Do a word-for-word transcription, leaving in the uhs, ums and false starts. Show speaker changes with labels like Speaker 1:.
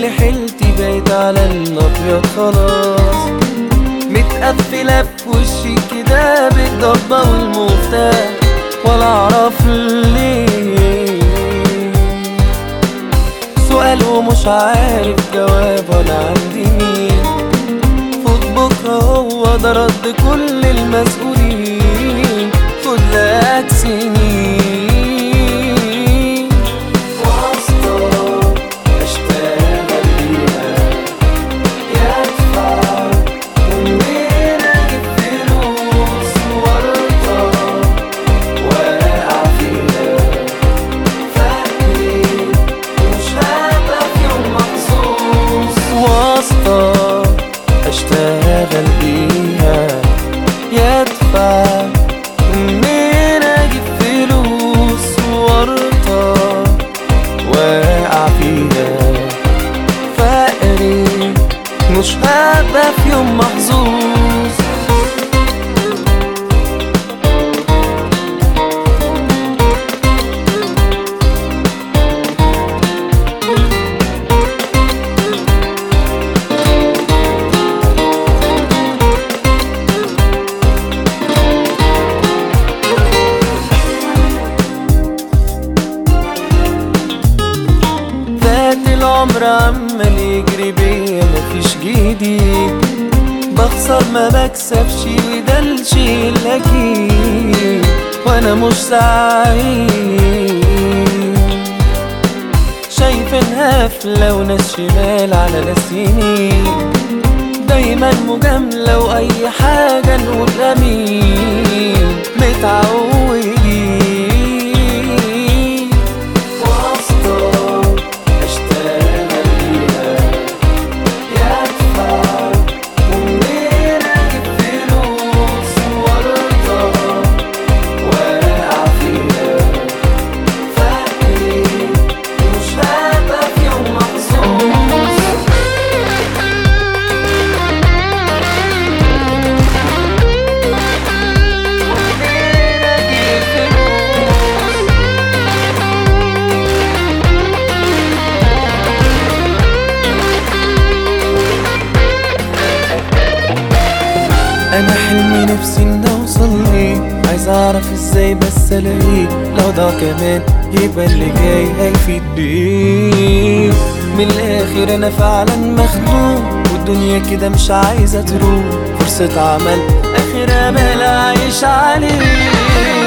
Speaker 1: كل حيلتي بقيت على الابيض خلاص، متقفلة في وشي كده بالضبة والمفتاح ولا اعرف ليه. سؤال ومش عارف جواب ولا عندي مين، فوت بكرة هو ده رد كل المسؤولين، خد لك سنين واسطة اشتغل بيها يدفع، ومنين اجيب فلوس ورطة واقع فيها، فاكري مش هبقى في يوم مخصوص. واسطة اشتغل بيها يدفع، منين اجيب فلوس ورطة واقع فيها، فقري مش هبقى في يوم محظوظ. العمر عمال يجري بيا مفيش جديد، بخسر ما بكسبش وده الشيء الأكيد، وانا مش سعيد. شايف انها فلة وناس شمال على ناس يمين، دايما مجاملة واي حاجة نقول امين، متعودين. انا حلمي نفسي ان اوصل ليه، عايز اعرف ازاي بس الاقيه، لو ضاع كمان يبقى اللي جاي هيفيد بيه. من الاخر انا فعلا مخنوق، والدنيا كده مش عايزة تروح، فرصة عمل اخر امل اعيش عليه.